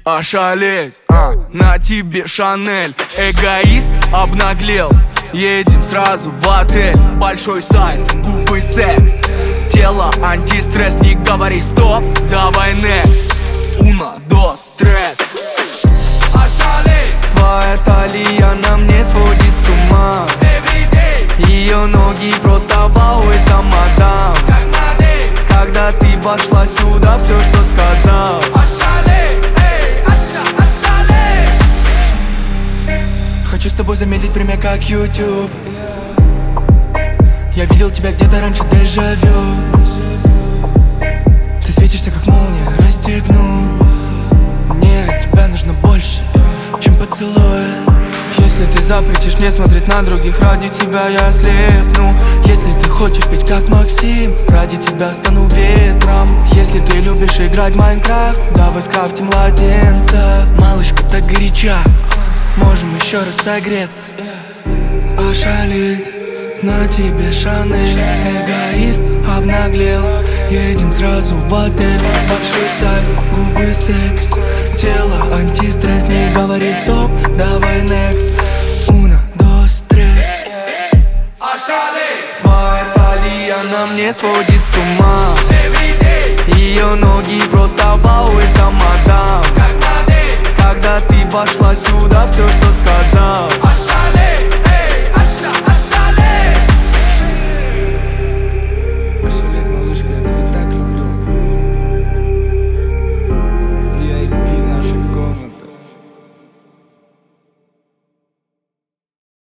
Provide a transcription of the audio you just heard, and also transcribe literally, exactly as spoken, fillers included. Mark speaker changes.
Speaker 1: Ошалеть, а, на тебе Шанель. Эгоист обнаглел. Едем сразу в отель. Большой сайз, губы секс. Тело антистресс. Не говори стоп, давай next. Уно, дос, трес. Ошалеть.
Speaker 2: Твоя талия на мне сводит с ума. Ее ноги просто вау, это мадам.
Speaker 1: Как модель.
Speaker 2: Когда ты вошла сюда, все, что сказал.
Speaker 1: Ошалеть, эй, оша, ошалеть.
Speaker 2: Хочу с тобой замедлить время, как YouTube. Я видел тебя где-то раньше, дежавю. Ты светишься, как молния, расстегну. Мне от тебя нужно больше, чем поцелуй. Если ты запретишь мне смотреть на других, ради тебя я ослепну. Если ты хочешь петь как Максим, ради тебя стану ветром. Если ты любишь играть в Майнкрафт, давай скрафтим младенца. Малышка так горяча, можем еще раз согреться. Ошалеть, на тебе Шанель. Эгоист обнаглел. Едем сразу в отель. Большой сайз, губы секс. Тело антистресс. Не говори стоп, давай next. Уно, дос, трес.
Speaker 1: Ошалеть.
Speaker 2: Твоя талия на мне сводит с ума. Ее ноги просто вау, это мадам.
Speaker 1: Как модель.
Speaker 2: Когда ты вошла сюда, все, что сказал.
Speaker 1: Ошалеть.